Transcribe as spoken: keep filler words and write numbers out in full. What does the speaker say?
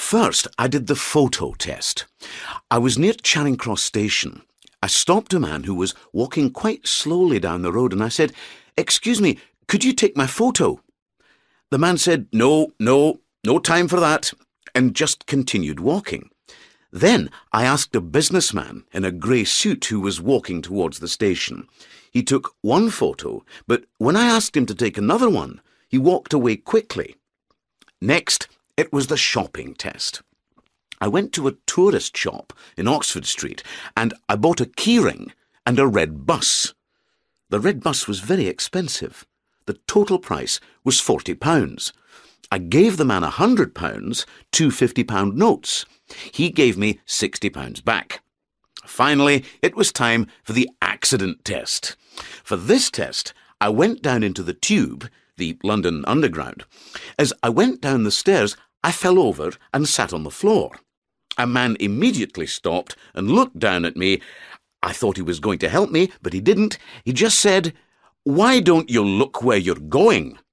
First, I did the photo test. I was near Charing Cross Station. I stopped a man who was walking quite slowly down the road and I said, "Excuse me, could you take my photo?" The man said, "No, no, no time for that," and just continued walking. Then I asked a businessman in a grey suit who was walking towards the station. He took one photo, but when I asked him to take another one, he walked away quickly. Next, it was the shopping test. I went to a tourist shop in Oxford Street and I bought a keyring and a red bus. The red bus was very expensive. The total price was forty pounds. I gave the man a hundred pounds, two fifty-pound notes. He gave me sixty pounds back. Finally, it was time for the accident test. For this test, I went down into the Tube, the London Underground. As I went down the stairs, I fell over and sat on the floor. A man immediately stopped and looked down at me. I thought he was going to help me, but he didn't. He just said, "Why don't you look where you're going?"